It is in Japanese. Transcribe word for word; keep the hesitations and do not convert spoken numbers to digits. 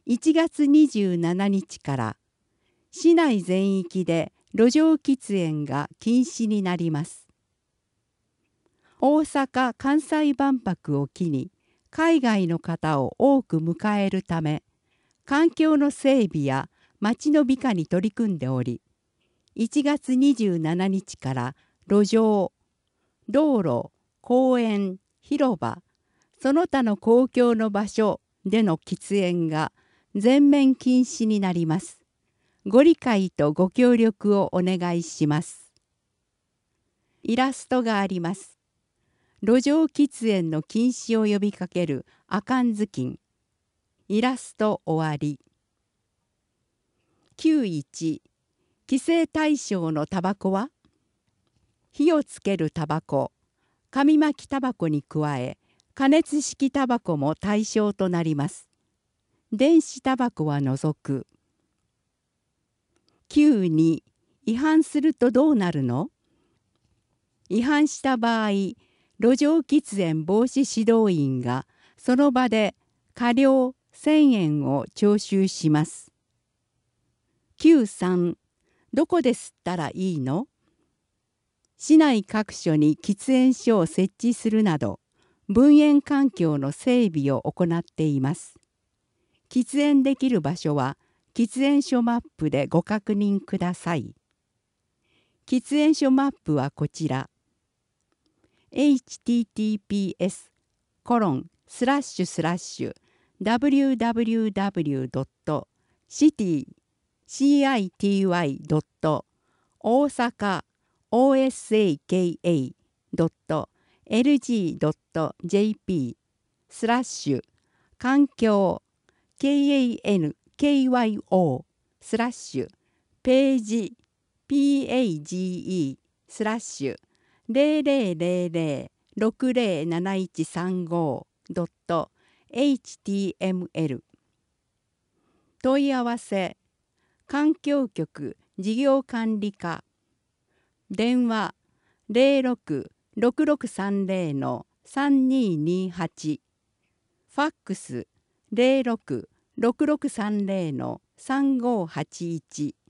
いちがつにじゅうしちにちから市内全域で路上喫煙が禁止になります。大阪・関西万博を機に海外の方を多く迎えるため、環境の整備や街の美化に取り組んでおり、いちがつにじゅうしちにちから路上、道路、公園、広場、その他の公共の場所での喫煙が全面禁止になります。ご理解とご協力をお願いします。イラストがあります。路上喫煙の禁止を呼びかける阿寒図金。イラスト終わり。きゅういち、規制対象のタバコは、火をつけるタバコ、紙巻きタバコに加え、加熱式タバコも対象となります。電子タバコは除く。きゅうに、違反するとどうなるの？違反した場合、路上喫煙防止指導員がその場で過料せんえんを徴収します。きゅうさん、どこで吸ったらいいの？市内各所に喫煙所を設置するなど、分煙環境の整備を行っています。喫煙できる場所は、喫煙所マップでご確認ください。喫煙所マップはこちら。エイチティーティーピーエスコロンスラッシュスラッシュダブリューダブリューダブリュードットシティシーアイティーワイドット大阪 オーエスエーケーエードットエルジードットジェーピースラッシュ環境 ケーエーエヌケーワイオー スラッシュページ ピーエージーイー スラッシュゼロゼロゼロゼロ ろくゼロなないちさんごドットエイチティーエムエル 問い合わせ環境局事業管理課電話 ゼロろく ろくろくさんゼロ のさんにーにーはち ファックス ゼロろく ろくろくさんゼロ のさんごーはちいち